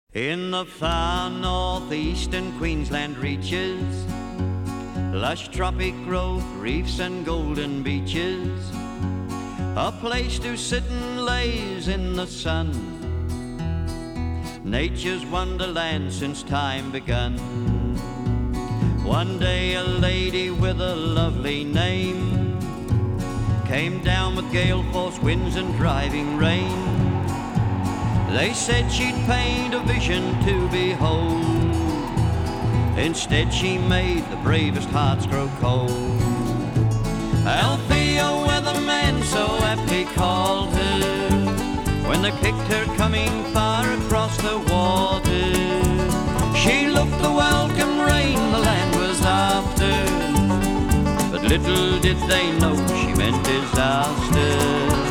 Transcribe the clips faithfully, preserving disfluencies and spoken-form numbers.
In the far northeastern Queensland reaches, lush tropic growth, reefs and golden beaches, a place to sit and laze in the sun, nature's wonderland since time begun. One day a lady with a lovely name came down with gale force winds and driving rain. They said she'd paint a vision to behold. Instead she made the bravest hearts grow cold. Althea, weatherman so aptly called her, when they picked her coming far across the water. She looked the welcome rain the land was after, but little did they know she meant disaster.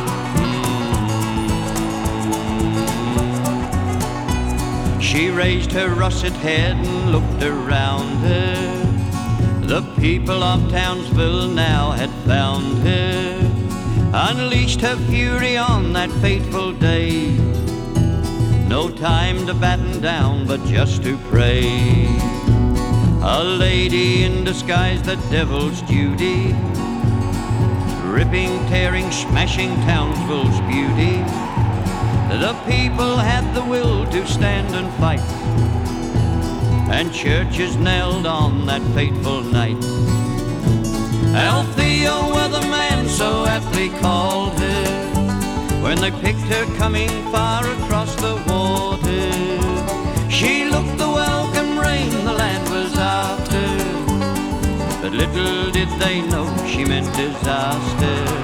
She raised her russet head and looked around her. The people of Townsville now had found her, unleashed her fury on that fateful day. No time to batten down, but just to pray. A lady in disguise, the devil's duty, ripping, tearing, smashing Townsville's beauty. The people had the will to stand and fight, and churches knelt on that fateful night. Althea, weatherman so aptly called her, when they picked her coming far across the water. She looked the welcome rain the land was after, but little did they know she meant disaster.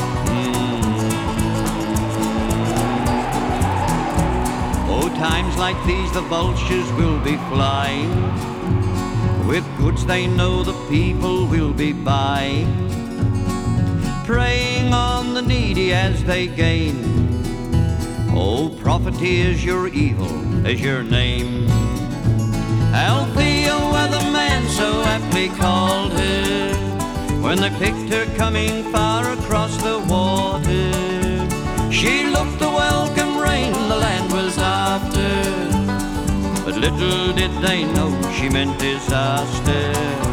Times like these the vultures will be flying, with goods they know the people will be buying, preying on the needy as they gain. Oh, poverty is your evil, is your name. Althea, weatherman so aptly called her, when they picked her coming far across the water. She looked the welcome rain the land was after, but little did they know she meant disaster.